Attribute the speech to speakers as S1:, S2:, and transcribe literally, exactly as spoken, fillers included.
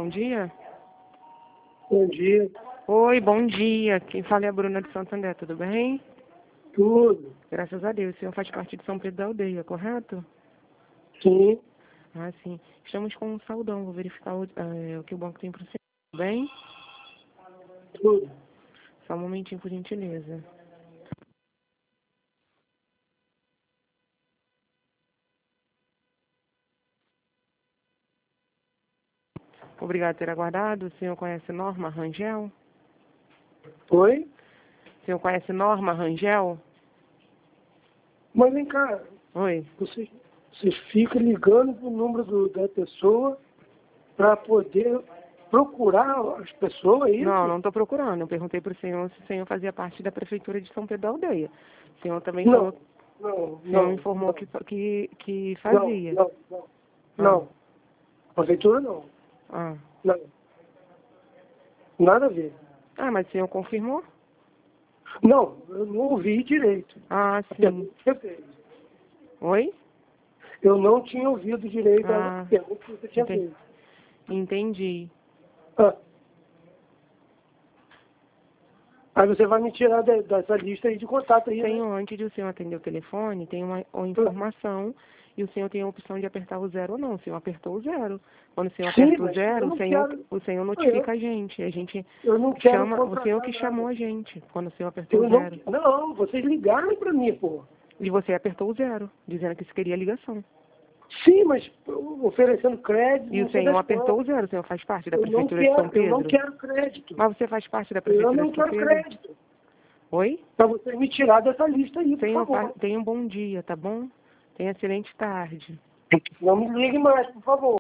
S1: bom dia.
S2: Bom dia.
S1: Oi, bom dia. Quem fala é a Bruna de Santo André, tudo bem?
S2: Tudo.
S1: Graças a Deus. O senhor faz parte de São Pedro da Aldeia, correto?
S2: Sim.
S1: Ah, sim. Estamos com um saldão. Vou verificar o, é, o que o banco tem para o senhor. Tudo bem?
S2: Tudo.
S1: Só um momentinho, por gentileza. Obrigado por ter aguardado. O senhor conhece Norma Rangel?
S2: Oi?
S1: O senhor conhece Norma Rangel?
S2: Mas vem cá,
S1: Oi.
S2: vocês, vocês ficam ligando pro número do, da pessoa para poder procurar as pessoas, é isso?
S1: Não, não estou procurando. Eu perguntei para o senhor se o senhor fazia parte da Prefeitura de São Pedro da Aldeia. O senhor também
S2: Não,
S1: falou,
S2: não,
S1: o senhor
S2: não.
S1: informou
S2: não,
S1: que, que, que
S2: não,
S1: fazia.
S2: não, não.
S1: Ah.
S2: Não. Prefeitura não.
S1: Ah.
S2: Não. Nada a ver.
S1: Ah, mas o senhor confirmou?
S2: Não, eu não ouvi direito.
S1: Ah,
S2: A
S1: sim.
S2: pergunta que você fez.
S1: Oi?
S2: Eu não tinha ouvido direito a
S1: Ah,
S2: pergunta que você tinha
S1: entendi.
S2: feito.
S1: Entendi.
S2: Ah. Aí você vai me tirar de, dessa lista aí de contato aí, né?
S1: Senhor, antes de o senhor atender o telefone, tem uma, uma informação e o senhor tem a opção de apertar o zero ou não. O senhor apertou o zero. Quando o senhor
S2: Sim,
S1: aperta o
S2: mas eu
S1: zero, o
S2: não
S1: senhor,
S2: quero.
S1: o senhor
S2: Eu,
S1: notifica a gente. A gente
S2: eu não quero
S1: chama, o senhor
S2: contratar
S1: que chamou
S2: nada.
S1: a gente quando o senhor apertou o
S2: Eu não,
S1: zero.
S2: não, vocês ligaram pra mim, pô.
S1: E você apertou o zero, dizendo que isso queria ligação.
S2: Sim, mas oferecendo crédito,
S1: E
S2: não
S1: o
S2: sei
S1: senhor
S2: das
S1: apertou o
S2: quantas.
S1: zero, o senhor faz parte da
S2: Eu não
S1: Prefeitura de São
S2: quero, eu não
S1: Pedro?
S2: quero crédito.
S1: Mas você faz parte da
S2: Eu
S1: Prefeitura
S2: não
S1: de São
S2: quero
S1: Pedro?
S2: crédito.
S1: Oi?
S2: Pra você me tirar dessa lista aí, por
S1: Tenha,
S2: favor.
S1: tenha um bom dia, tá bom? Tenha excelente tarde.
S2: Não me ligue mais, por favor.